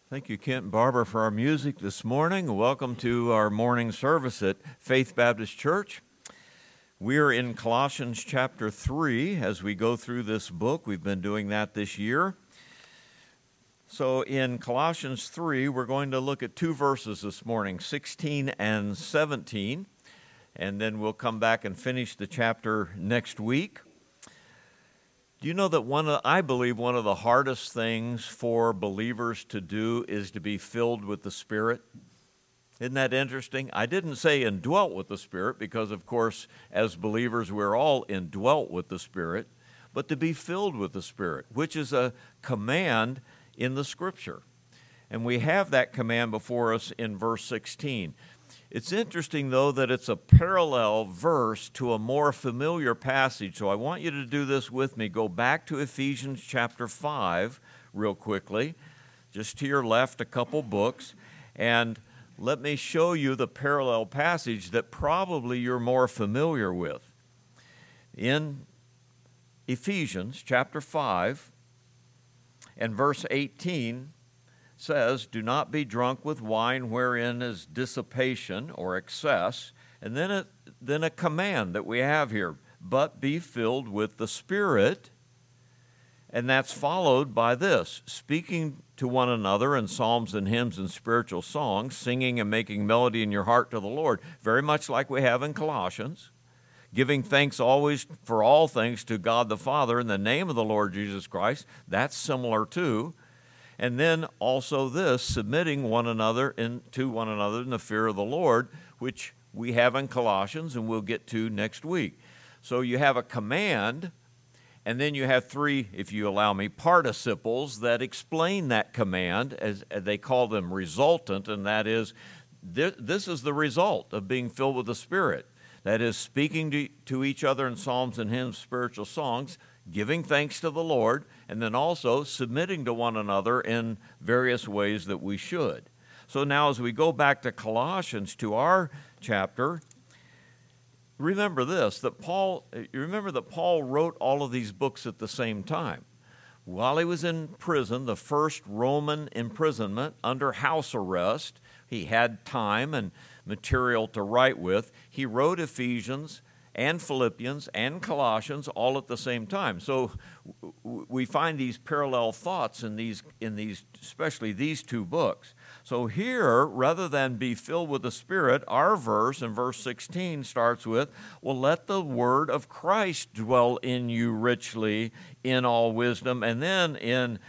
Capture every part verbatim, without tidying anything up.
Thank you, Kent and Barbara, for our music this morning. Welcome to our morning service at Faith Baptist Church. We're in Colossians chapter three as we go through this book. We've been doing that this year. So in Colossians three, we're going to look at two verses this morning, sixteen and seventeen, and then we'll come back and finish the chapter next week. Do you know that one of, I believe one of the hardest things for believers to do is to be filled with the Spirit? Isn't that interesting? I didn't say indwelt with the Spirit because, of course, as believers, we're all indwelt with the Spirit, but to be filled with the Spirit, which is a command in the Scripture. And we have that command before us in verse sixteen. It's interesting, though, that it's a parallel verse to a more familiar passage. So I want you to do this with me. Go back to Ephesians chapter five real quickly, just to your left, a couple books, and let me show you the parallel passage that probably you're more familiar with. In Ephesians chapter five and verse eighteen, says, "Do not be drunk with wine wherein is dissipation or excess." And then a, then a command that we have here, "But be filled with the Spirit." And that's followed by this, "Speaking to one another in psalms and hymns and spiritual songs, singing and making melody in your heart to the Lord." Very much like we have in Colossians. "Giving thanks always for all things to God the Father in the name of the Lord Jesus Christ." That's similar too. And then also this, "Submitting one another in, to one another in the fear of the Lord," which we have in Colossians and we'll get to next week. So you have a command, and then you have three, if you allow me, participles that explain that command, as they call them resultant, and that is, this is the result of being filled with the Spirit. That is, speaking to, to each other in psalms and hymns, spiritual songs, giving thanks to the Lord, and then also submitting to one another in various ways that we should. So now as we go back to Colossians, to our chapter, remember this, that Paul, you remember that Paul wrote all of these books at the same time. While he was in prison, the first Roman imprisonment under house arrest, he had time and material to write with. He wrote Ephesians and Philippians and Colossians all at the same time. So we find these parallel thoughts in these, in these, especially these two books. So here, rather than be filled with the Spirit, our verse in verse sixteen starts with, "Well, let the word of Christ dwell in you richly in all wisdom," and then in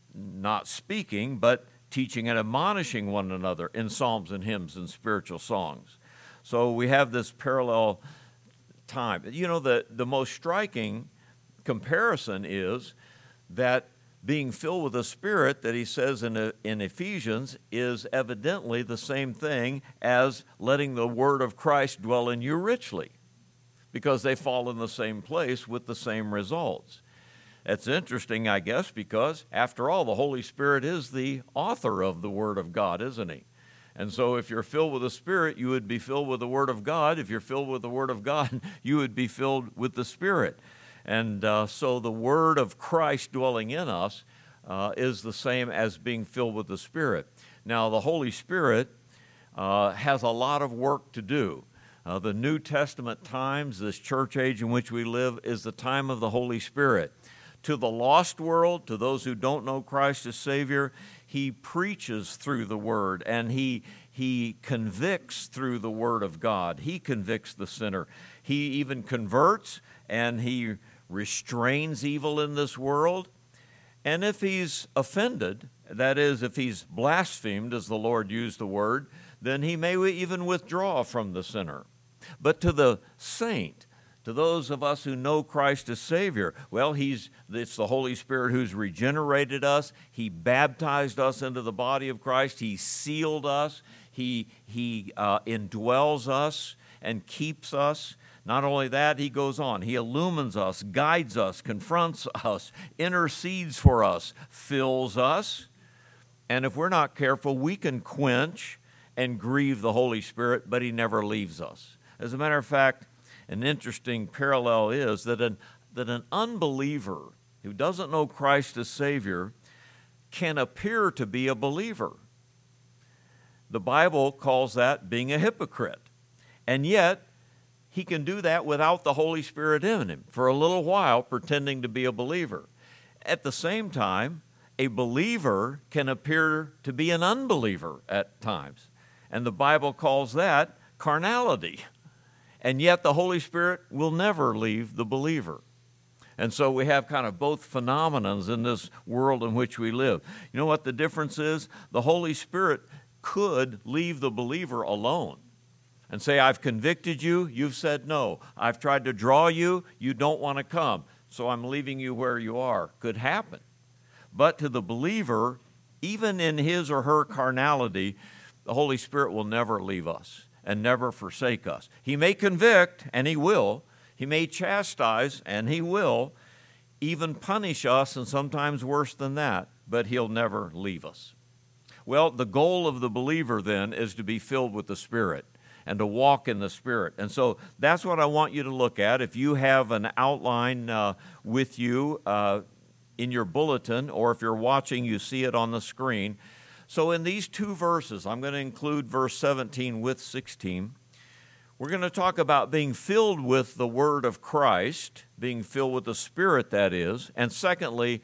not speaking, but teaching and admonishing one another in psalms and hymns and spiritual songs. So we have this parallel time. You know, the, the most striking comparison is that being filled with the Spirit that he says in, in Ephesians is evidently the same thing as letting the word of Christ dwell in you richly, because they fall in the same place with the same results. That's interesting, I guess, because after all, the Holy Spirit is the author of the Word of God, isn't he? And so if you're filled with the Spirit, you would be filled with the Word of God. If you're filled with the Word of God, you would be filled with the Spirit. And uh, so the Word of Christ dwelling in us uh, is the same as being filled with the Spirit. Now, the Holy Spirit uh, has a lot of work to do. Uh, the New Testament times, this church age in which we live, is the time of the Holy Spirit. To the lost world, to those who don't know Christ as Savior, he preaches through the Word, and he, he convicts through the Word of God. He convicts the sinner. He even converts, and he restrains evil in this world. And if he's offended, that is, if he's blasphemed, as the Lord used the word, then he may even withdraw from the sinner. But to the saint, to those of us who know Christ as Savior, well, he's, it's the Holy Spirit who's regenerated us. He baptized us into the body of Christ. He sealed us. He, he uh, indwells us and keeps us. Not only that, he goes on. He illumines us, guides us, confronts us, intercedes for us, fills us. And if we're not careful, we can quench and grieve the Holy Spirit, but he never leaves us. As a matter of fact, an interesting parallel is that an, that an unbeliever who doesn't know Christ as Savior can appear to be a believer. The Bible calls that being a hypocrite. And yet, he can do that without the Holy Spirit in him for a little while, pretending to be a believer. At the same time, a believer can appear to be an unbeliever at times. And the Bible calls that carnality. And yet the Holy Spirit will never leave the believer. And so we have kind of both phenomenons in this world in which we live. You know what the difference is? The Holy Spirit could leave the believer alone and say, I've convicted you, you've said no. I've tried to draw you, you don't want to come, so I'm leaving you where you are. Could happen. But to the believer, even in his or her carnality, the Holy Spirit will never leave us and never forsake us. He may convict, and he will. He may chastise, and he will. Even punish us, and sometimes worse than that, but he'll never leave us. Well, the goal of the believer then is to be filled with the Spirit and to walk in the Spirit. And so that's what I want you to look at. If you have an outline uh, with you uh, in your bulletin, or if you're watching, you see it on the screen. So in these two verses, I'm going to include verse seventeen with sixteen. We're going to talk about being filled with the Word of Christ, being filled with the Spirit, that is, and secondly,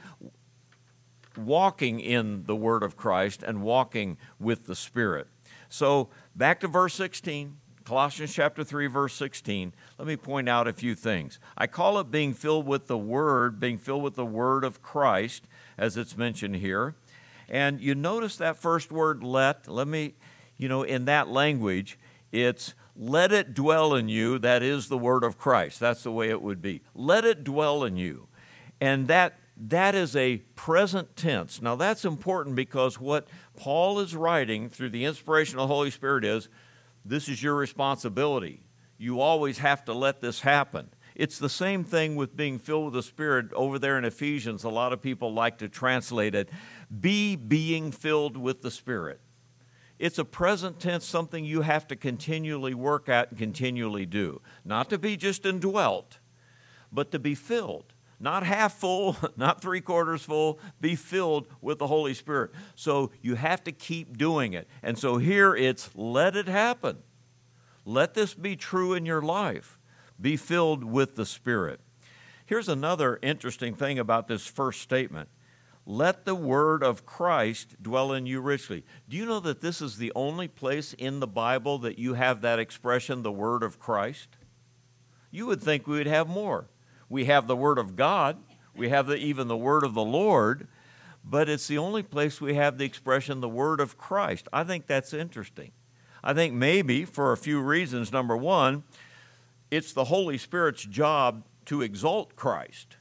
walking in the Word of Christ and walking with the Spirit. So back to verse sixteen, Colossians chapter three, verse sixteen. Let me point out a few things. I call it being filled with the Word, being filled with the Word of Christ, as it's mentioned here. And you notice that first word, let. Let me, you know, in that language, it's let it dwell in you. That is the Word of Christ. That's the way it would be. Let it dwell in you. And that that is a present tense. Now, that's important because what Paul is writing through the inspiration of the Holy Spirit is, this is your responsibility. You always have to let this happen. It's the same thing with being filled with the Spirit. Over there in Ephesians, a lot of people like to translate it, be being filled with the Spirit. It's a present tense, something you have to continually work at and continually do. Not to be just indwelt, but to be filled. Not half full, not three quarters full, be filled with the Holy Spirit. So you have to keep doing it. And so here it's let it happen. Let this be true in your life. Be filled with the Spirit. Here's another interesting thing about this first statement. Let the word of Christ dwell in you richly. Do you know that this is the only place in the Bible that you have that expression, the word of Christ? You would think we would have more. We have the word of God. We have the, even the word of the Lord. But it's the only place we have the expression, the word of Christ. I think that's interesting. I think maybe for a few reasons. Number one, it's the Holy Spirit's job to exalt Christ.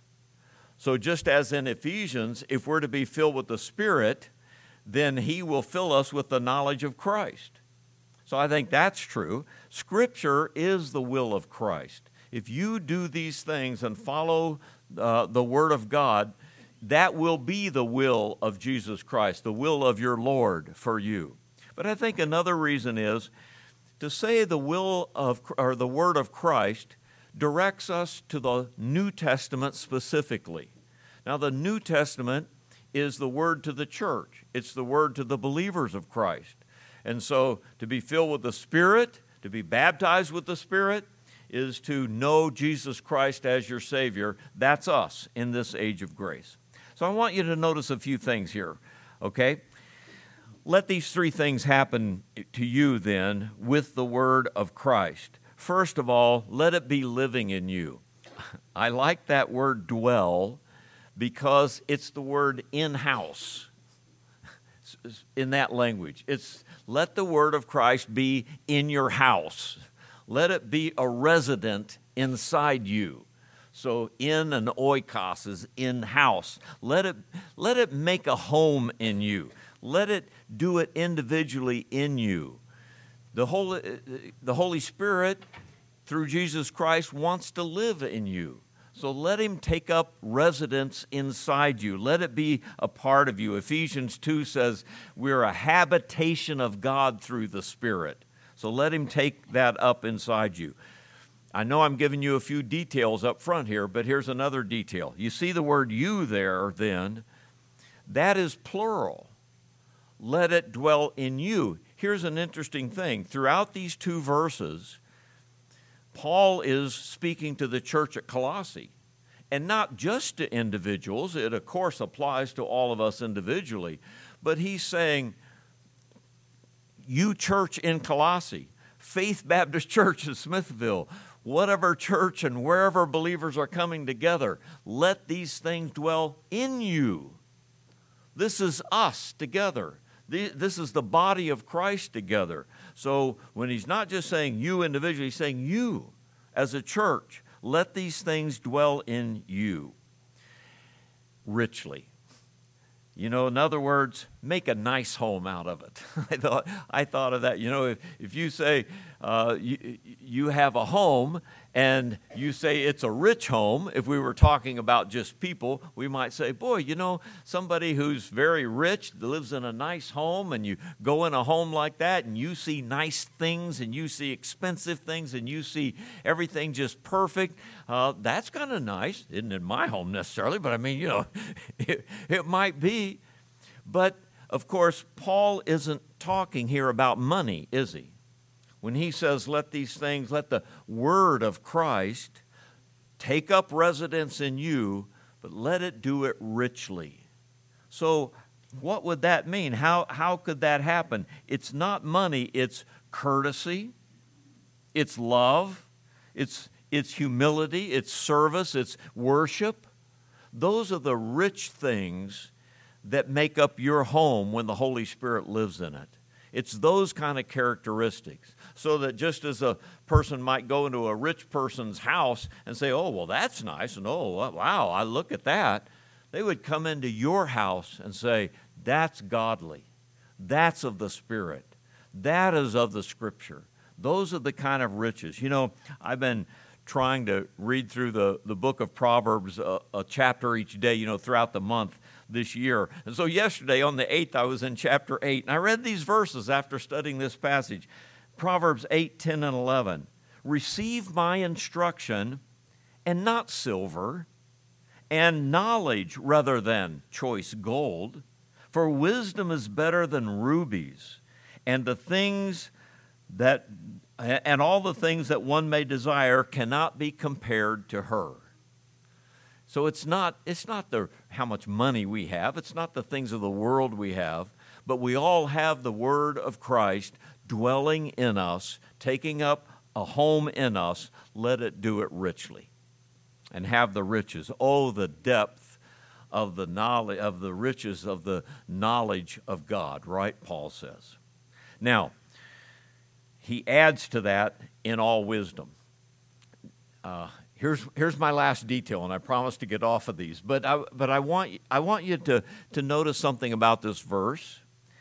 So just as in Ephesians, if we're to be filled with the Spirit, then He will fill us with the knowledge of Christ. So I think that's true. Scripture is the will of Christ. If you do these things and follow uh, the Word of God, that will be the will of Jesus Christ, the will of your Lord for you. But I think another reason is to say the will of or the Word of Christ directs us to the New Testament specifically. Now, the New Testament is the word to the church. It's the word to the believers of Christ. And so to be filled with the Spirit, to be baptized with the Spirit, is to know Jesus Christ as your Savior. That's us in this age of grace. So I want you to notice a few things here, okay? Let these three things happen to you then with the word of Christ. First of all, let it be living in you. I like that word dwell because it's the word in-house in that language. It's let the word of Christ be in your house. Let it be a resident inside you. So in and oikos is in-house. Let it, let it make a home in you. Let it do it individually in you. The Holy, the Holy Spirit, through Jesus Christ, wants to live in you. So let Him take up residence inside you. Let it be a part of you. Ephesians two says we're a habitation of God through the Spirit. So let Him take that up inside you. I know I'm giving you a few details up front here, but here's another detail. You see the word you there then. That is plural. Let it dwell in you. Here's an interesting thing. Throughout these two verses, Paul is speaking to the church at Colossae, and not just to individuals. It, of course, applies to all of us individually. But he's saying, you church in Colossae, Faith Baptist Church in Smithville, whatever church and wherever believers are coming together, let these things dwell in you. This is us together. This is the body of Christ together. So when he's not just saying you individually, he's saying you as a church, let these things dwell in you richly. You know, in other words, make a nice home out of it. I thought I thought of that. You know, if, if you say uh, you, you have a home and you say it's a rich home, if we were talking about just people, we might say, boy, you know, somebody who's very rich lives in a nice home, and you go in a home like that and you see nice things and you see expensive things and you see everything just perfect. Uh, that's kind of nice. Isn't in my home necessarily, but I mean, you know, it, it might be. But, of course, Paul isn't talking here about money, is he? When he says, let these things, let the word of Christ take up residence in you, but let it do it richly. So what would that mean? How, how could that happen? It's not money, it's courtesy, it's love, it's, it's humility, it's service, it's worship. Those are the rich things that make up your home when the Holy Spirit lives in it. It's those kind of characteristics. So that just as a person might go into a rich person's house and say, oh, well, that's nice, and oh, wow, I look at that, they would come into your house and say, that's godly. That's of the Spirit. That is of the Scripture. Those are the kind of riches. You know, I've been trying to read through the, the book of Proverbs, a, a chapter each day, you know, throughout the month this year. And so yesterday on the eighth, I was in chapter eight, and I read these verses after studying this passage. Proverbs eight, ten, and eleven. Receive my instruction, and not silver, and knowledge rather than choice gold. For wisdom is better than rubies, and the things that and all the things that one may desire cannot be compared to her. So it's not it's not the how much money we have, it's not the things of the world we have, but we all have the word of Christ dwelling in us, taking up a home in us. Let it do it richly and have the riches. Oh, the depth of the knowledge of the riches of the knowledge of God, right? Paul says. Now, he adds to that in all wisdom. Uh, here's here's my last detail, and I promise to get off of these. But I but I want I want you to to notice something about this verse.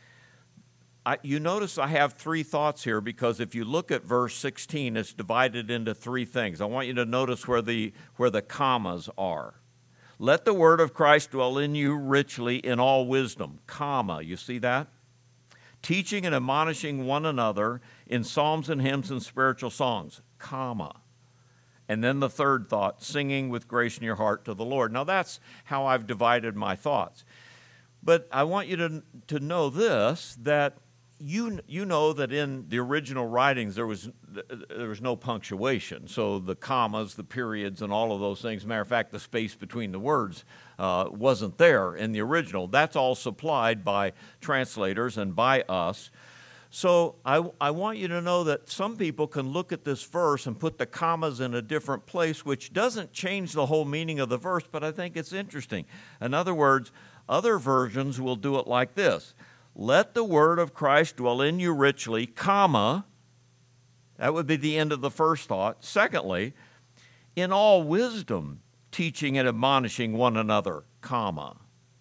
I, you notice I have three thoughts here, because if you look at verse sixteen, it's divided into three things. I want you to notice where the where the commas are. Let the word of Christ dwell in you richly in all wisdom, comma. You see that? Teaching and admonishing one another in psalms and hymns and spiritual songs, comma. And then the third thought, singing with grace in your heart to the Lord. Now that's how I've divided my thoughts. But I want you to, to know this, that you you know that in the original writings there was there was no punctuation. So the commas, the periods, and all of those things. Matter of fact, the space between the words uh, wasn't there in the original. That's all supplied by translators and by us. So I, I want you to know that some people can look at this verse and put the commas in a different place, which doesn't change the whole meaning of the verse, but I think it's interesting. In other words, other versions will do it like this. Let the word of Christ dwell in you richly, comma. That would be the end of the first thought. Secondly, in all wisdom, teaching and admonishing one another, comma.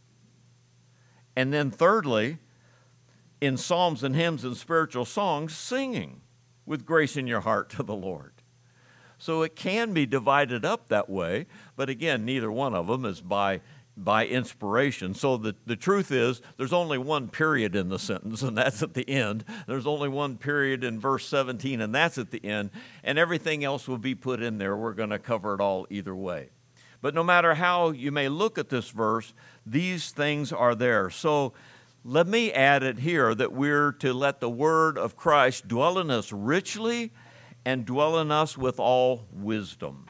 And then thirdly, in psalms and hymns and spiritual songs, singing with grace in your heart to the Lord. So it can be divided up that way, but again, neither one of them is by by inspiration. So the, the truth is, there's only one period in the sentence, and that's at the end. There's only one period in verse seventeen, and that's at the end. And everything else will be put in there. We're going to cover it all either way. But no matter how you may look at this verse, these things are there. So let me add it here that we're to let the word of Christ dwell in us richly and dwell in us with all wisdom.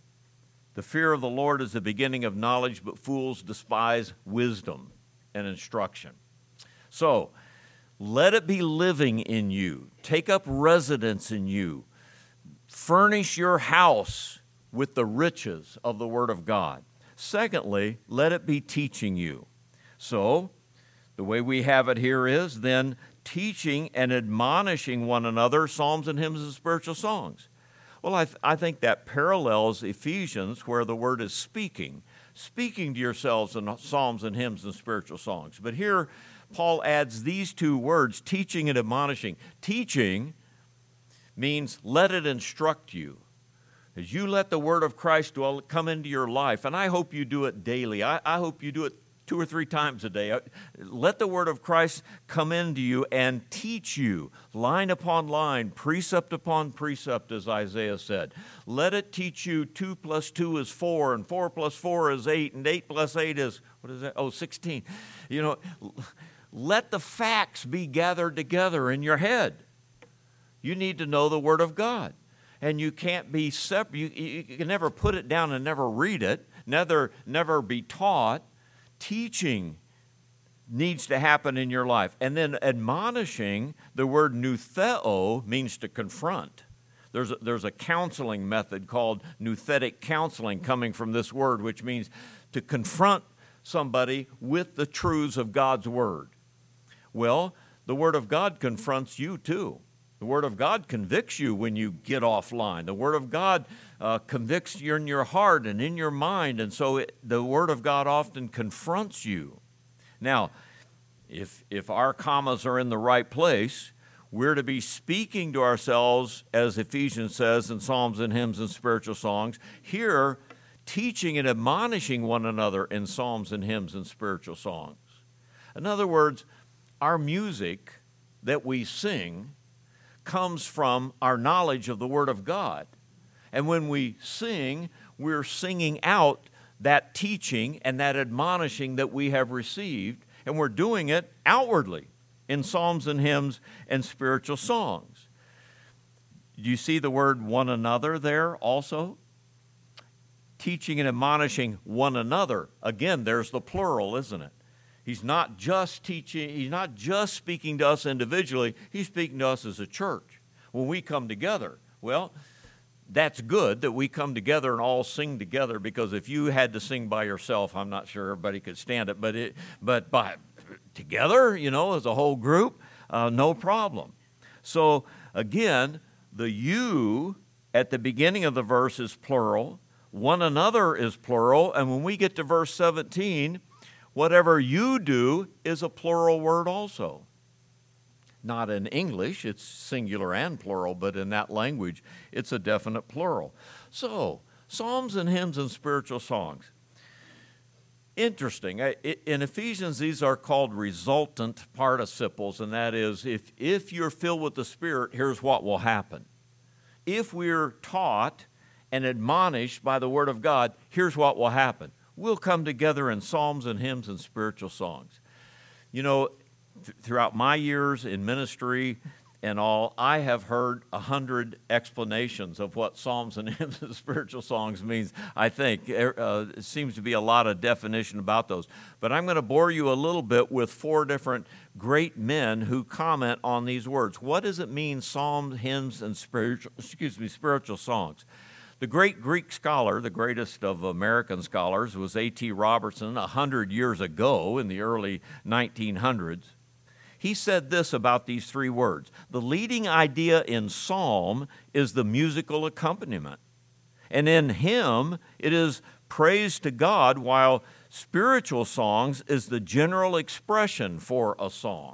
The fear of the Lord is the beginning of knowledge, but fools despise wisdom and instruction. So, let it be living in you. Take up residence in you. Furnish your house with the riches of the Word of God. Secondly, let it be teaching you. So, the way we have it here is then teaching and admonishing one another, psalms and hymns and spiritual songs. Well, I, th- I think that parallels Ephesians, where the word is speaking, speaking to yourselves in psalms and hymns and spiritual songs. But here, Paul adds these two words, teaching and admonishing. Teaching means let it instruct you. As you let the word of Christ dwell, come into your life, and I hope you do it daily. I, I hope you do it two or three times a day. Let the word of Christ come into you and teach you, line upon line, precept upon precept, as Isaiah said. Let it teach you two plus two is four, and four plus four is eight, and eight plus eight is, what is that? Oh, sixteen. You know, let the facts be gathered together in your head. You need to know the Word of God. And you can't be separate. You, you can never put it down and never read it, never, never be taught. Teaching needs to happen in your life. And then admonishing, the word noutheo means to confront. There's a, there's a counseling method called nouthetic counseling coming from this word, which means to confront somebody with the truths of God's Word. Well, the Word of God confronts you too. The Word of God convicts you when you get offline. The Word of God uh, convicts you in your heart and in your mind, and so it, the Word of God often confronts you. Now, if, if our commas are in the right place, we're to be speaking to ourselves, as Ephesians says, in psalms and hymns and spiritual songs. Here, teaching and admonishing one another in psalms and hymns and spiritual songs. In other words, our music that we sing comes from our knowledge of the Word of God. And when we sing, we're singing out that teaching and that admonishing that we have received, and we're doing it outwardly in psalms and hymns and spiritual songs. Do you see the word one another there also? Teaching and admonishing one another. Again, there's the plural, isn't it? He's not just teaching, he's not just speaking to us individually, he's speaking to us as a church. When we come together, well, that's good that we come together and all sing together, because if you had to sing by yourself, I'm not sure everybody could stand it, but it, but by together, you know, as a whole group, uh, no problem. So again, the you at the beginning of the verse is plural, one another is plural, and when we get to verse seventeen, whatever you do is a plural word also. Not in English, it's singular and plural, but in that language, it's a definite plural. So, psalms and hymns and spiritual songs. Interesting. In Ephesians, these are called resultant participles, and that is, if, if you're filled with the Spirit, here's what will happen. If we're taught and admonished by the Word of God, here's what will happen. We'll come together in psalms and hymns and spiritual songs. You know, th- throughout my years in ministry and all, I have heard a hundred explanations of what psalms and hymns and spiritual songs means. I think uh, it seems to be a lot of definition about those. But I'm going to bore you a little bit with four different great men who comment on these words. What does it mean, psalms, hymns, and spiritual, excuse me, spiritual songs? The great Greek scholar, the greatest of American scholars, was A T Robertson a hundred years ago in the early nineteen hundreds. He said this about these three words. The leading idea in psalm is the musical accompaniment. And in hymn, it is praise to God, while spiritual songs is the general expression for a song.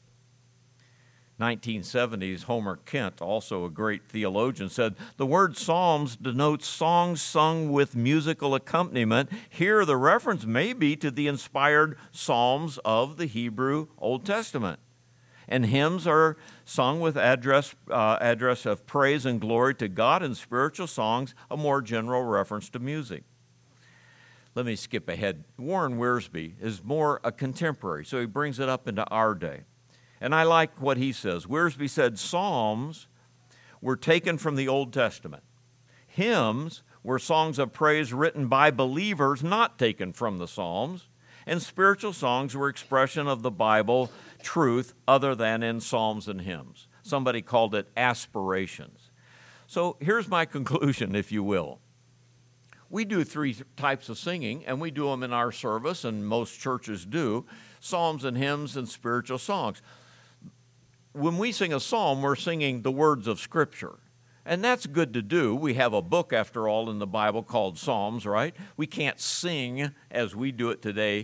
nineteen seventies, Homer Kent, also a great theologian, said, the word psalms denotes songs sung with musical accompaniment. Here the reference may be to the inspired psalms of the Hebrew Old Testament. And hymns are sung with address, uh, address of praise and glory to God, and spiritual songs, a more general reference to music. let me skip ahead. Warren Wiersbe is more a contemporary, so he brings it up into our day. And I like what he says. Wiersbe said Psalms were taken from the Old Testament. Hymns were songs of praise written by believers not taken from the Psalms. And spiritual songs were expression of the Bible truth other than in psalms and hymns. Somebody called it aspirations. So here's my conclusion, if you will. We do three types of singing, and we do them in our service, and most churches do, psalms and hymns and spiritual songs. When we sing a psalm, we're singing the words of Scripture. And that's good to do. We have a book, after all, in the Bible called Psalms, right? We can't sing as we do it today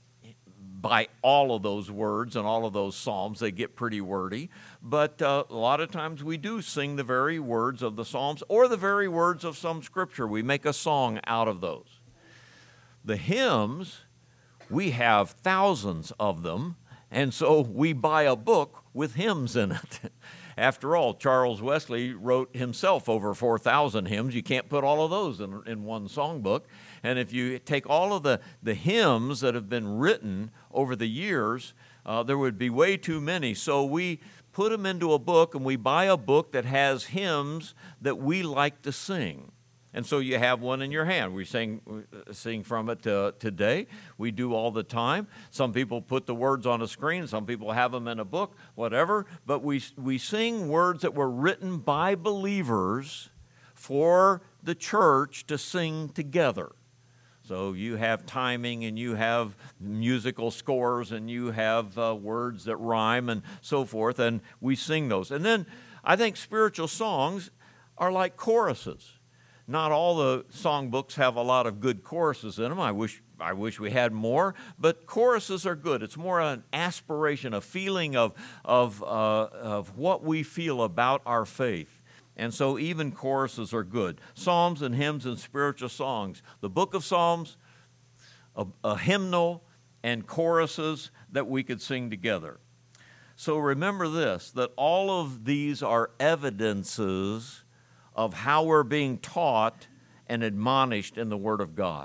by all of those words and all of those psalms. They get pretty wordy. But uh, a lot of times we do sing the very words of the psalms or the very words of some Scripture. We make a song out of those. The hymns, we have thousands of them, and so we buy a book with hymns in it. After all, Charles Wesley wrote himself over four thousand hymns. You can't put all of those in, in one songbook. And if you take all of the, the hymns that have been written over the years, uh, there would be way too many. So we put them into a book, and we buy a book that has hymns that we like to sing. And so you have one in your hand. We sing, sing from it uh, today. We do all the time. Some people put the words on a screen. Some people have them in a book, whatever. But we, we sing words that were written by believers for the church to sing together. So you have timing, and you have musical scores, and you have uh, words that rhyme and so forth, and we sing those. And then I think spiritual songs are like choruses. Not all the songbooks have a lot of good choruses in them. I wish I wish we had more, but choruses are good. It's more an aspiration, a feeling of, of, uh, of what we feel about our faith. And so even choruses are good. Psalms and hymns and spiritual songs. The book of Psalms, a, a hymnal, and choruses that we could sing together. So remember this, that all of these are evidences of how we're being taught and admonished in the Word of God.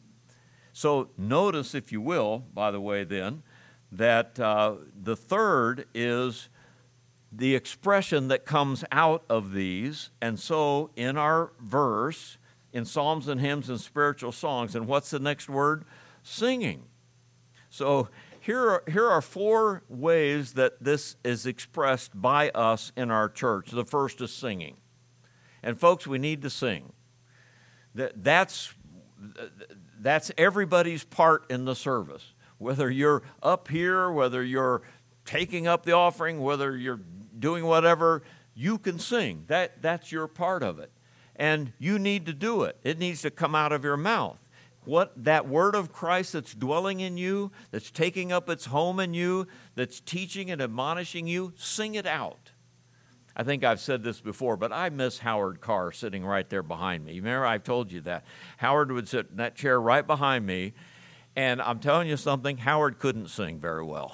So notice, if you will, by the way then, that uh, the third is the expression that comes out of these. And so in our verse, in Psalms and hymns and spiritual songs, and what's the next word? Singing. So here are, here are four ways that this is expressed by us in our church. The first is singing. And folks, we need to sing. That, that's, that's everybody's part in the service. Whether you're up here, whether you're taking up the offering, whether you're doing whatever, you can sing. That, that's your part of it. And you need to do it. It needs to come out of your mouth. What that word of Christ that's dwelling in you, that's taking up its home in you, that's teaching and admonishing you, sing it out. I think I've said this before, but I miss Howard Carr sitting right there behind me. Remember, I've told you that. Howard would sit in that chair right behind me, and I'm telling you something, Howard couldn't sing very well.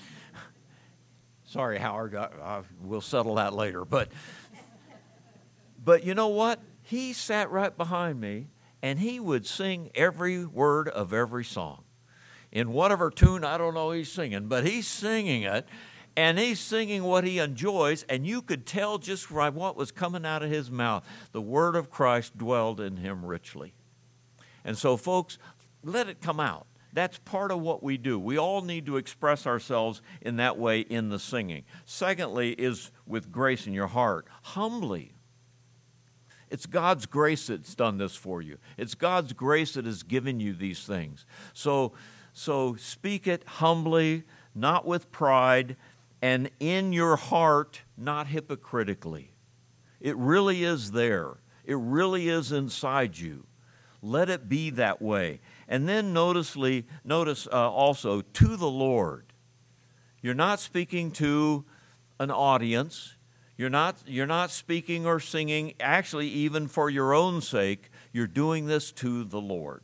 Sorry, Howard, I, I, we'll settle that later. But, but you know what? He sat right behind me, and he would sing every word of every song. In whatever tune, I don't know he's singing, but he's singing it. And he's singing what he enjoys, and you could tell just from what was coming out of his mouth. The word of Christ dwelled in him richly. And so, folks, let it come out. That's part of what we do. We all need to express ourselves in that way in the singing. Secondly is with grace in your heart, humbly. It's God's grace that's done this for you. It's God's grace that has given you these things. So, so speak it humbly, not with pride, and in your heart, not hypocritically. It really is there. It really is inside you. Let it be that way. And then noticely, notice uh, also, to the Lord. You're not speaking to an audience. You're not, you're not speaking or singing, actually, even for your own sake. You're doing this to the Lord.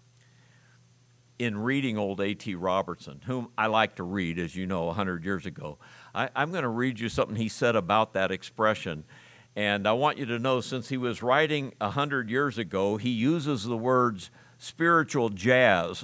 In reading old A T Robertson, whom I like to read, as you know, one hundred years ago, I, I'm going to read you something he said about that expression. And I want you to know, since he was writing one hundred years ago, he uses the words spiritual jazz.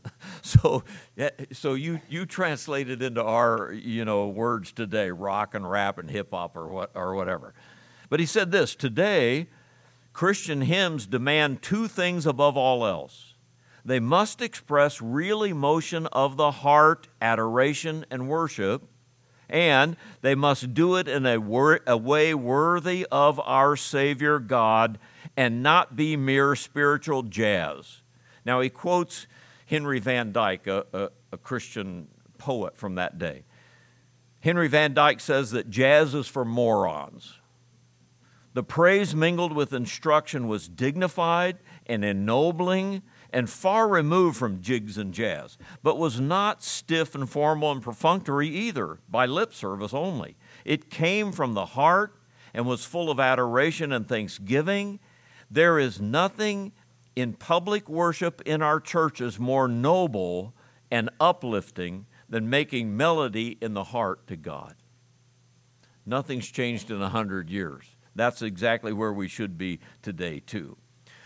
so so you you translate it into our, you know, words today, rock and rap and hip hop or what or whatever. But he said this, today Christian hymns demand two things above all else. They must express real emotion of the heart, adoration and worship, and they must do it in a, wor- a way worthy of our Savior God and not be mere spiritual jazz. Now, he quotes Henry Van Dyke, a, a, a Christian poet from that day. Henry Van Dyke says that jazz is for morons. The praise mingled with instruction was dignified and ennobling and far removed from jigs and jazz, but was not stiff and formal and perfunctory either, by lip service only. It came from the heart and was full of adoration and thanksgiving. There is nothing in public worship in our churches more noble and uplifting than making melody in the heart to God. Nothing's changed in a hundred years. That's exactly where we should be today, too.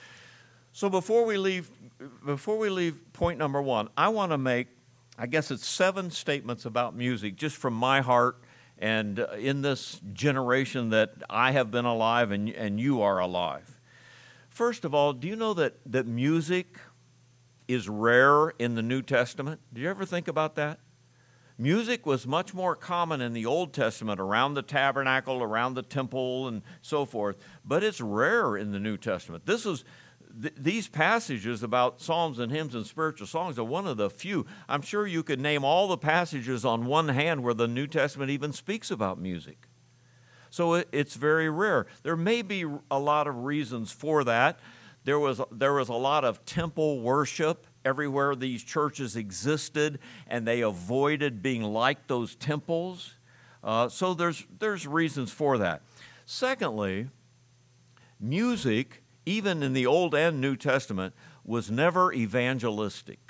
So before we leave, before we leave point number one, I want to make, I guess it's seven statements about music, just from my heart and in this generation that I have been alive and, and you are alive. First of all, do you know that, that music is rare in the New Testament? Did you ever think about that? Music was much more common in the Old Testament, around the tabernacle, around the temple, and so forth, but it's rare in the New Testament. This is th- these passages about psalms and hymns and spiritual songs are one of the few. I'm sure you could name all the passages on one hand where the New Testament even speaks about music. So it, it's very rare. There may be a lot of reasons for that. There was there was a lot of temple worship everywhere these churches existed, and they avoided being like those temples. Uh, so there's there's reasons for that. Secondly, music, even in the Old and New Testament, was never evangelistic.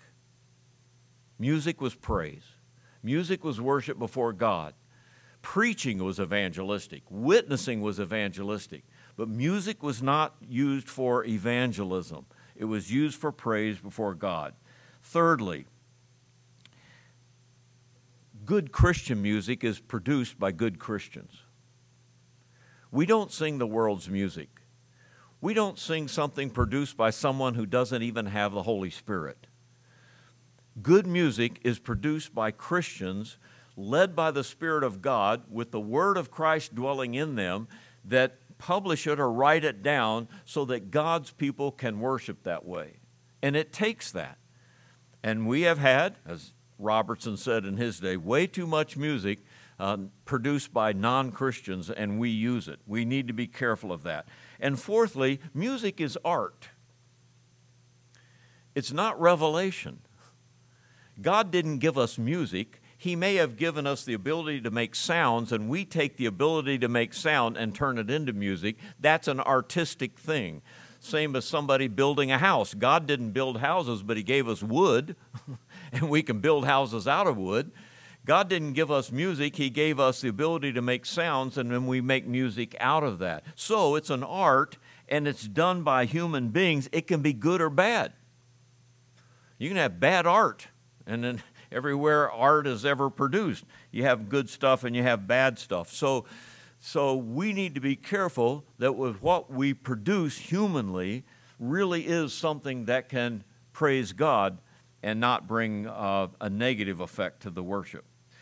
Music was praise. Music was worship before God. Preaching was evangelistic. Witnessing was evangelistic. But music was not used for evangelism. It was used for praise before God. Thirdly, good Christian music is produced by good Christians. We don't sing the world's music. We don't sing something produced by someone who doesn't even have the Holy Spirit. Good music is produced by Christians led by the Spirit of God with the Word of Christ dwelling in them that publish it or write it down so that God's people can worship that way. And it takes that. And we have had, as Robertson said in his day, way too much music uh, produced by non-Christians, and we use it. We need to be careful of that. And fourthly, music is art. It's not revelation. God didn't give us music. He may have given us the ability to make sounds, and we take the ability to make sound and turn it into music. That's an artistic thing. Same as somebody building a house. God didn't build houses, but He gave us wood, and we can build houses out of wood. God didn't give us music. He gave us the ability to make sounds, and then we make music out of that. So it's an art, and it's done by human beings. It can be good or bad. You can have bad art, and then everywhere art is ever produced, you have good stuff and you have bad stuff. So, so we need to be careful that with what we produce humanly really is something that can praise God and not bring uh, a negative effect to the worship.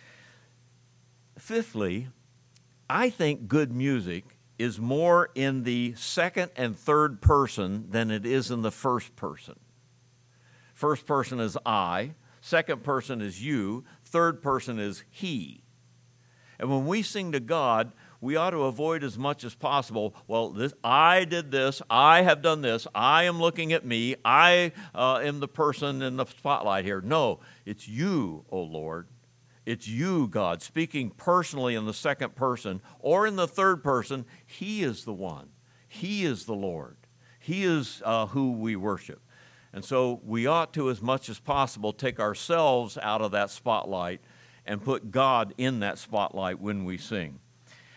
Fifthly, I think good music is more in the second and third person than it is in the first person. First person is I. Second person is you. Third person is He. And when we sing to God, we ought to avoid as much as possible, well, this, I did this, I have done this, I am looking at me, I uh, am the person in the spotlight here. No, it's you, O Lord. It's you, God, speaking personally in the second person, or in the third person. He is the one. He is the Lord. He is uh, who we worship. And so we ought to, as much as possible, take ourselves out of that spotlight and put God in that spotlight when we sing.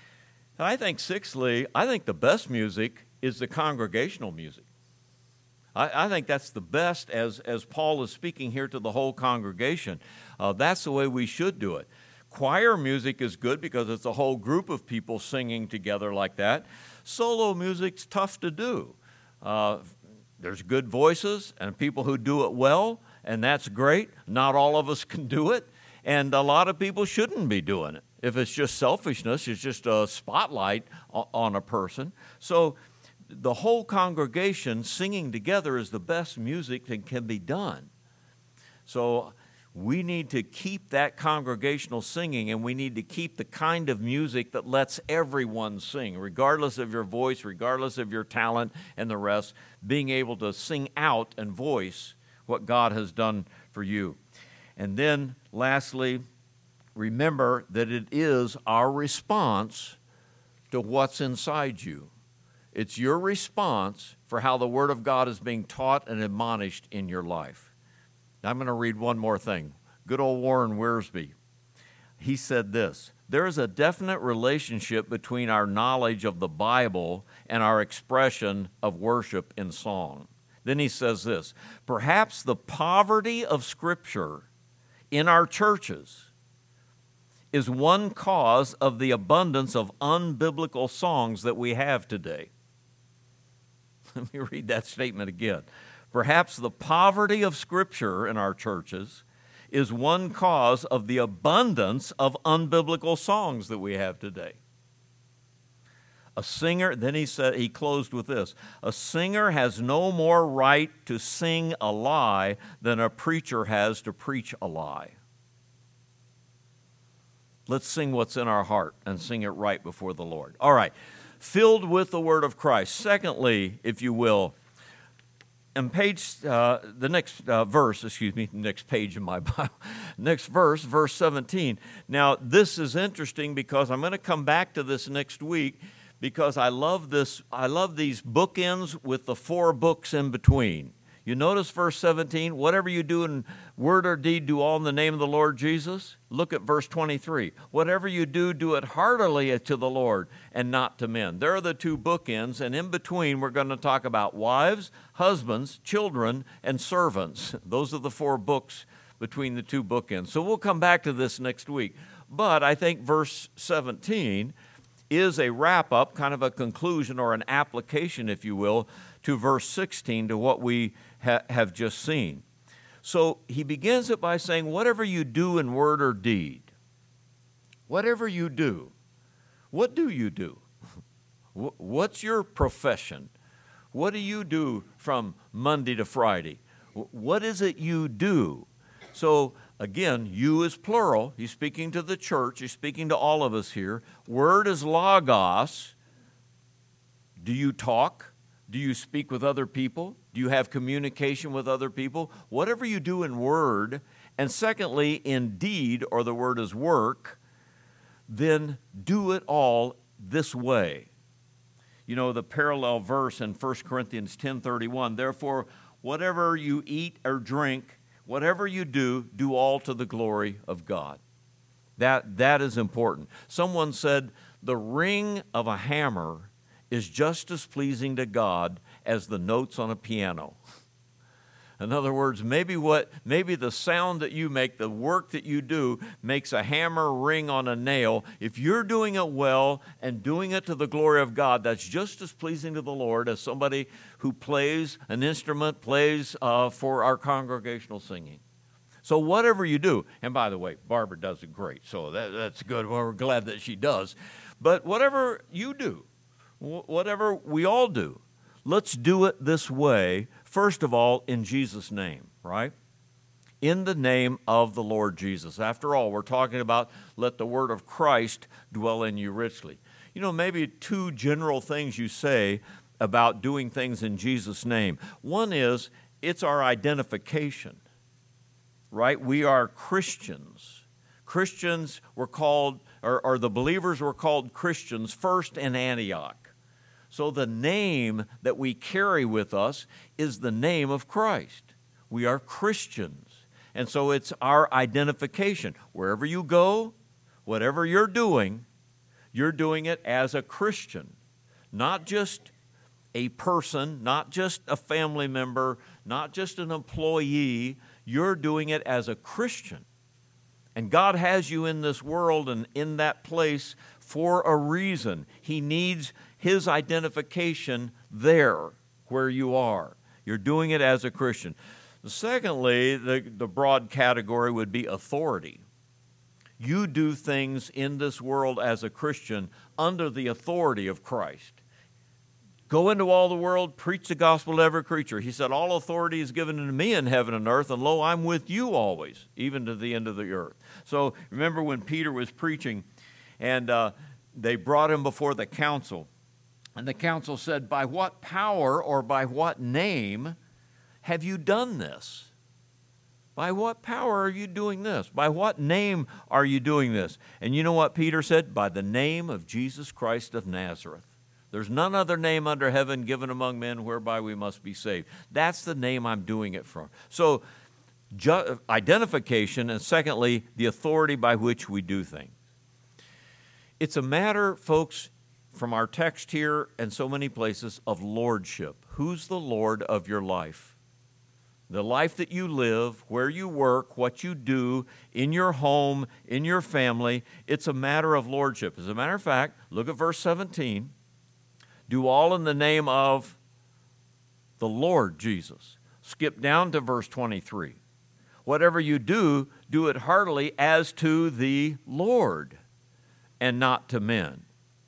I think, sixthly, I think the best music is the congregational music. I, I think that's the best as, as Paul is speaking here to the whole congregation. Uh, that's the way we should do it. Choir music is good because it's a whole group of people singing together like that. Solo music's tough to do. Uh, there's good voices and people who do it well, and that's great. Not all of us can do it, and a lot of people shouldn't be doing it. If it's just selfishness, it's just a spotlight on a person. So the whole congregation singing together is the best music that can be done. So we need to keep that congregational singing, and we need to keep the kind of music that lets everyone sing, regardless of your voice, regardless of your talent and the rest, being able to sing out and voice what God has done for you. And then, lastly, remember that it is our response to what's inside you. It's your response for how the Word of God is being taught and admonished in your life. I'm going to read one more thing. Good old Warren Wiersbe. He said this: there is a definite relationship between our knowledge of the Bible and our expression of worship in song. Then he says this: perhaps the poverty of Scripture in our churches is one cause of the abundance of unbiblical songs that we have today. Let me read that statement again. Perhaps the poverty of Scripture in our churches is one cause of the abundance of unbiblical songs that we have today. A singer, then he said, he closed with this: a singer has no more right to sing a lie than a preacher has to preach a lie. Let's sing what's in our heart and sing it right before the Lord. All right, filled with the Word of Christ. Secondly, if you will, and page, uh, the next uh, verse, excuse me, next page in my Bible, next verse, verse seventeen. Now, this is interesting because I'm going to come back to this next week because I love this, I love these bookends with the four books in between. You notice verse seventeen, whatever you do in word or deed, do all in the name of the Lord Jesus. Look at verse twenty-three. Whatever you do, do it heartily to the Lord and not to men. There are the two bookends, and in between we're going to talk about wives, husbands, children, and servants. Those are the four books between the two bookends. So we'll come back to this next week. But I think verse seventeen is a wrap-up, kind of a conclusion or an application, if you will, to verse sixteen, to what we ha- have just seen. So he begins it by saying, whatever you do in word or deed, whatever you do, what do you do? What's your profession? What do you do from Monday to Friday? What is it you do? So again, you is plural. He's speaking to the church. He's speaking to all of us here. Word is logos. Do you talk? Do you speak with other people? Do you have communication with other people? Whatever you do in word, and secondly, in deed, or the word is work, then do it all this way. You know, the parallel verse in First Corinthians ten thirty-one, therefore, whatever you eat or drink, whatever you do, do all to the glory of God. That, that is important. Someone said, the ring of a hammer is just as pleasing to God as the notes on a piano. In other words, maybe what maybe the sound that you make, the work that you do, makes a hammer ring on a nail. If you're doing it well and doing it to the glory of God, that's just as pleasing to the Lord as somebody who plays an instrument, plays uh, for our congregational singing. So whatever you do, and by the way, Barbara does it great, so that, that's good. Well, we're glad that she does. But whatever you do, whatever we all do, let's do it this way, first of all, in Jesus' name, right? In the name of the Lord Jesus. After all, we're talking about let the word of Christ dwell in you richly. You know, maybe two general things you say about doing things in Jesus' name. One is, it's our identification, right? We are Christians. Christians were called, or, or the believers were called Christians first in Antioch. So the name that we carry with us is the name of Christ. We are Christians. And so it's our identification. Wherever you go, whatever you're doing, you're doing it as a Christian. Not just a person, not just a family member, not just an employee. You're doing it as a Christian. And God has you in this world and in that place for a reason. He needs His identification there where you are. You're doing it as a Christian. Secondly, the, the broad category would be authority. You do things in this world as a Christian under the authority of Christ. Go into all the world, preach the gospel to every creature. He said, all authority is given unto me in heaven and earth, and lo, I'm with you always, even to the end of the earth. So remember when Peter was preaching, and uh, they brought him before the council, and the council said, by what power or by what name have you done this? By what power are you doing this? By what name are you doing this? And you know what Peter said? By the name of Jesus Christ of Nazareth. There's none other name under heaven given among men whereby we must be saved. That's the name I'm doing it from. So ju- identification, and secondly, the authority by which we do things. It's a matter, folks, from our text here and so many places, of lordship. Who's the Lord of your life? The life that you live, where you work, what you do, in your home, in your family, it's a matter of lordship. As a matter of fact, look at verse seventeen. Do all in the name of the Lord Jesus. Skip down to verse twenty-three. Whatever you do, do it heartily as to the Lord and not to men.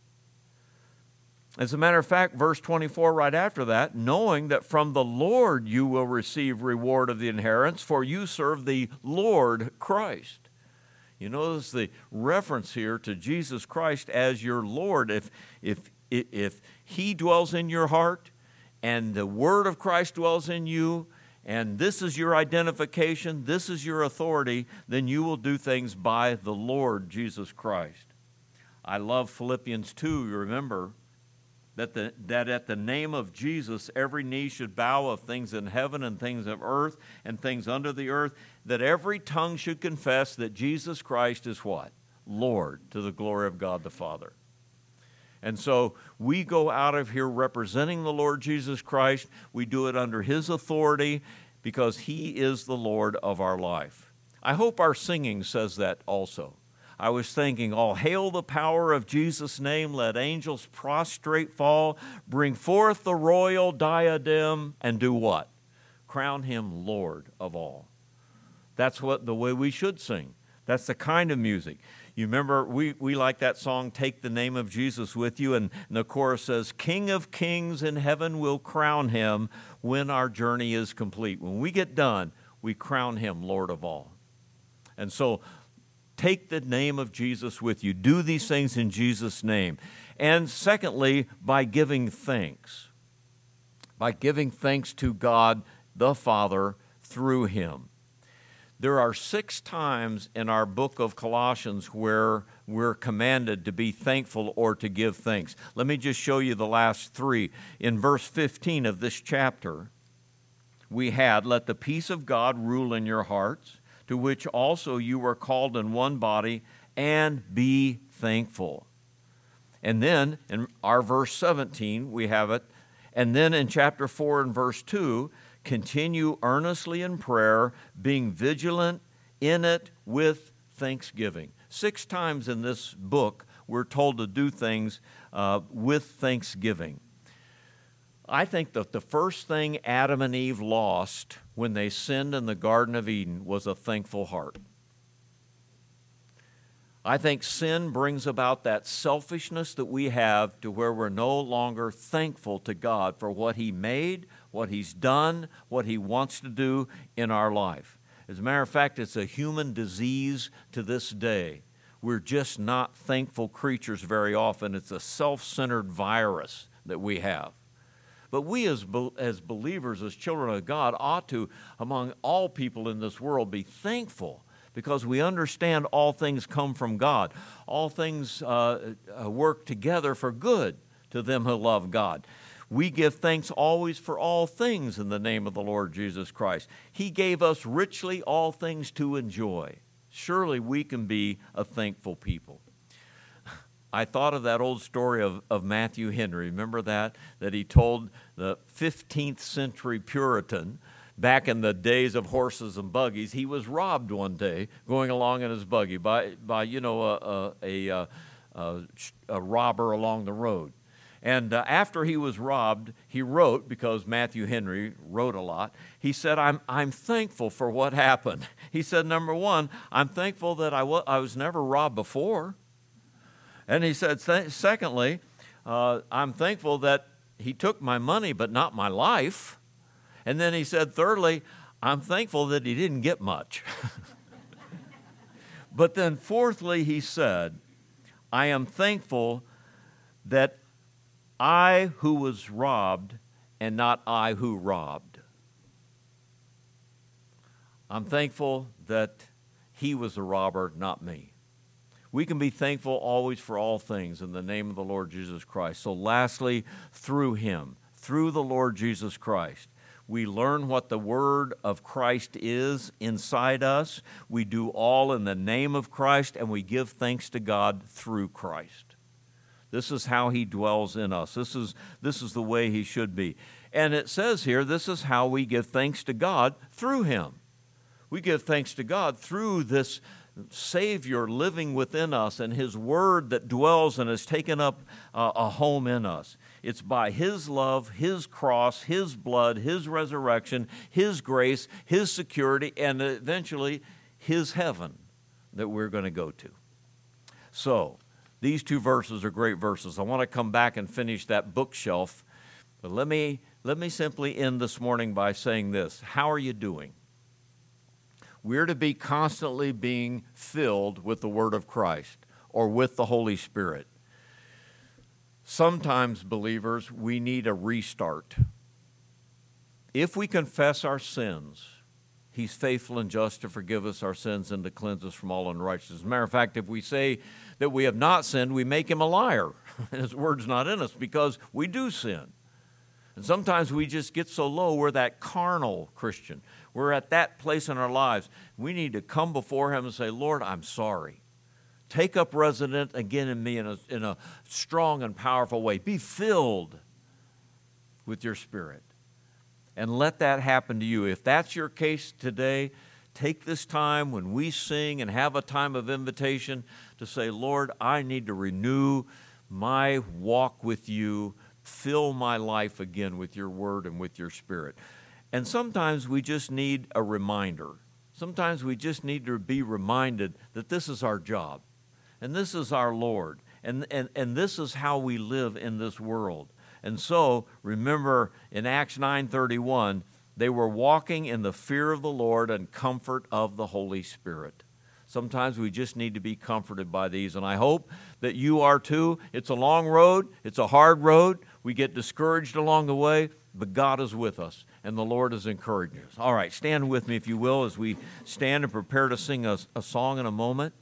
As a matter of fact, verse twenty-four right after that, knowing that from the Lord you will receive reward of the inheritance, for you serve the Lord Christ. You notice the reference here to Jesus Christ as your Lord. If, if, if He dwells in your heart and the Word of Christ dwells in you, and this is your identification, this is your authority, then you will do things by the Lord Jesus Christ. I love Philippians two, you remember, that, the, that at the name of Jesus every knee should bow, of things in heaven and things of earth and things under the earth, that every tongue should confess that Jesus Christ is what? Lord, to the glory of God the Father. And so we go out of here representing the Lord Jesus Christ. We do it under His authority because He is the Lord of our life. I hope our singing says that also. I was thinking, all hail the power of Jesus' name, let angels prostrate fall, bring forth the royal diadem, and do what? Crown Him Lord of all. That's what the way we should sing. That's the kind of music. You remember, we, we like that song, Take the Name of Jesus With You, and, and the chorus says, King of kings in heaven will crown Him when our journey is complete. When we get done, we crown Him Lord of all. And so, take the name of Jesus with you. Do these things in Jesus' name. And secondly, by giving thanks. By giving thanks to God the Father through Him. There are six times in our book of Colossians where we're commanded to be thankful or to give thanks. Let me just show you the last three. In verse fifteen of this chapter, we had, let the peace of God rule in your hearts, to which also you were called in one body, and be thankful. And then in our verse seventeen, we have it. And then in chapter four and verse two, continue earnestly in prayer, being vigilant in it with thanksgiving. Six times in this book, we're told to do things uh, with thanksgiving. I think that the first thing Adam and Eve lost when they sinned in the Garden of Eden was a thankful heart. I think sin brings about that selfishness that we have to where we're no longer thankful to God for what He made, what He's done, what He wants to do in our life. As a matter of fact, it's a human disease to this day. We're just not thankful creatures very often. It's a self-centered virus that we have. But we as, as believers, as children of God, ought to, among all people in this world, be thankful because we understand all things come from God. All things uh, work together for good to them who love God. We give thanks always for all things in the name of the Lord Jesus Christ. He gave us richly all things to enjoy. Surely we can be a thankful people. I thought of that old story of, of Matthew Henry. Remember that? That he told the fifteenth century Puritan back in the days of horses and buggies. He was robbed one day going along in his buggy by, by you know, a, a, a, a, a robber along the road. And uh, after he was robbed, he wrote, because Matthew Henry wrote a lot, he said, I'm, I'm thankful for what happened. He said, number one, I'm thankful that I, w- I was never robbed before. And he said, secondly, uh, I'm thankful that he took my money but not my life. And then he said, thirdly, I'm thankful that he didn't get much. But then fourthly, he said, I am thankful that I who was robbed and not I who robbed. I'm thankful that he was a robber, not me. We can be thankful always for all things in the name of the Lord Jesus Christ. So lastly, through him, through the Lord Jesus Christ, we learn what the word of Christ is inside us. We do all in the name of Christ, and we give thanks to God through Christ. This is how he dwells in us. This is, this is the way he should be. And it says here, this is how we give thanks to God through him. We give thanks to God through this Savior living within us and his word that dwells and has taken up uh, a home in us. It's by his love, his cross, his blood, his resurrection, his grace, his security, and eventually his heaven that we're going to go to. So, these two verses are great verses. I want to come back and finish that bookshelf, but let me, let me simply end this morning by saying this. How are you doing? We're to be constantly being filled with the Word of Christ or with the Holy Spirit. Sometimes, believers, we need a restart. If we confess our sins, he's faithful and just to forgive us our sins and to cleanse us from all unrighteousness. As a matter of fact, if we say that we have not sinned, we make him a liar. His word's not in us because we do sin. And sometimes we just get so low, we're that carnal Christian. We're at that place in our lives. We need to come before him and say, Lord, I'm sorry. Take up residence again in me in a, in a strong and powerful way. Be filled with your Spirit. And let that happen to you. If that's your case today, take this time when we sing and have a time of invitation to say, Lord, I need to renew my walk with you. Fill my life again with your word and with your Spirit. And sometimes we just need a reminder. Sometimes we just need to be reminded that this is our job, and this is our Lord, and, and, and this is how we live in this world. And so, remember in Acts nine thirty-one, they were walking in the fear of the Lord and comfort of the Holy Spirit. Sometimes we just need to be comforted by these, and I hope that you are too. It's a long road. It's a hard road. We get discouraged along the way, but God is with us, and the Lord is encouraging us. All right, stand with me, if you will, as we stand and prepare to sing a, a song in a moment.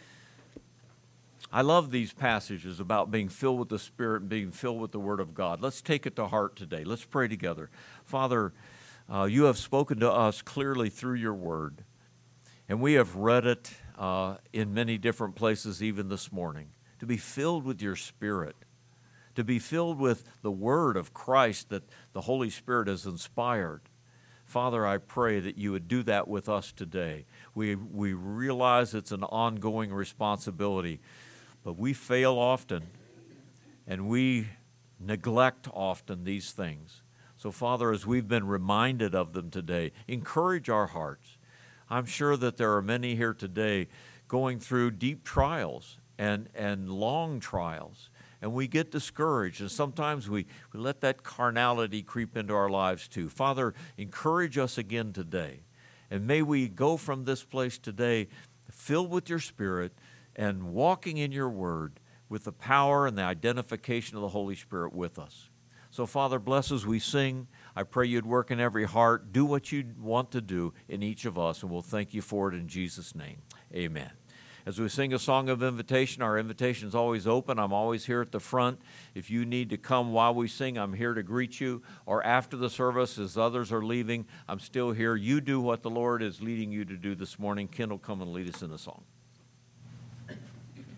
I love these passages about being filled with the Spirit and being filled with the Word of God. Let's take it to heart today. Let's pray together. Father, uh, you have spoken to us clearly through your Word, and we have read it uh, in many different places even this morning. To be filled with your Spirit, to be filled with the Word of Christ that the Holy Spirit has inspired. Father, I pray that you would do that with us today. We, we realize it's an ongoing responsibility, but we fail often, and we neglect often these things. So, Father, as we've been reminded of them today, encourage our hearts. I'm sure that there are many here today going through deep trials and, and long trials, and we get discouraged, and sometimes we, we let that carnality creep into our lives too. Father, encourage us again today, and may we go from this place today filled with your Spirit and walking in your word with the power and the identification of the Holy Spirit with us. So, Father, bless as we sing. I pray you'd work in every heart. Do what you want to do in each of us, and we'll thank you for it in Jesus' name. Amen. As we sing a song of invitation, our invitation is always open. I'm always here at the front. If you need to come while we sing, I'm here to greet you. Or after the service, as others are leaving, I'm still here. You do what the Lord is leading you to do this morning. Ken will come and lead us in a song.